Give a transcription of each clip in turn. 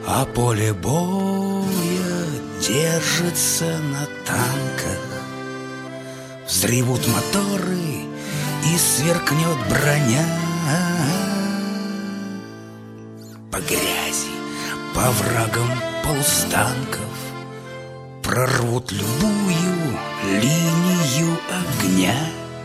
А поле боя держится на танках. Взревут моторы и сверкнет броня. По грязи, по врагам полустанков прорвут любую линию огня.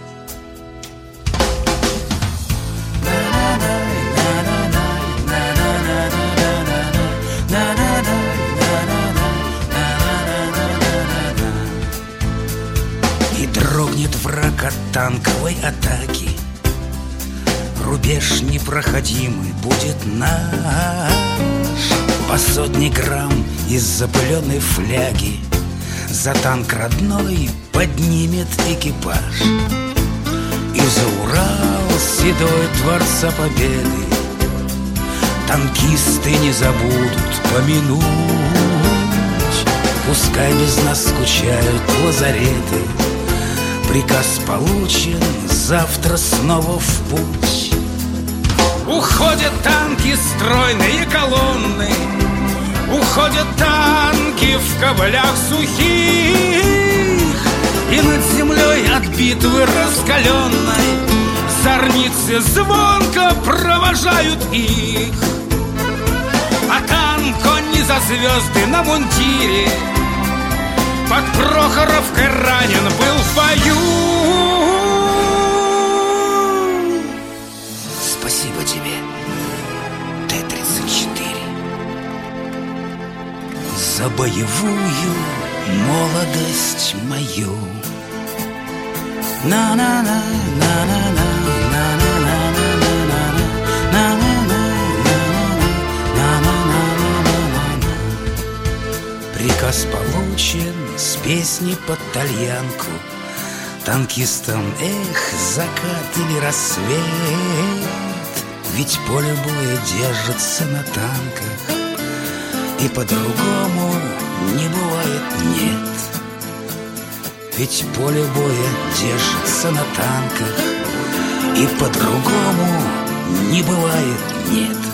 И дрогнет враг от танковой атаки. Рубеж непроходимый будет наш. По 100 грамм из запыленной фляги за танк родной поднимет экипаж. И за Урал седой Творца Победы танкисты не забудут помянуть. Пускай без нас скучают лазареты. Приказ получен, завтра снова в путь. Уходят танки, стройные колонны. Уходят танки в каблях сухих. И над землей от битвы раскаленной зорницы звонко провожают их. А танк, он не за звезды на мундире, под Прохоровкой ранен был в бою. Спасибо тебе, Т-34, за боевую молодость мою. На-на-на, на-на-на, приказ получен с песней под тальянку. Танкистам, эх, закат или рассвет. Ведь поле боя держится на танках, и по-другому не бывает, нет. Ведь поле боя держится на танках, и по-другому не бывает, нет.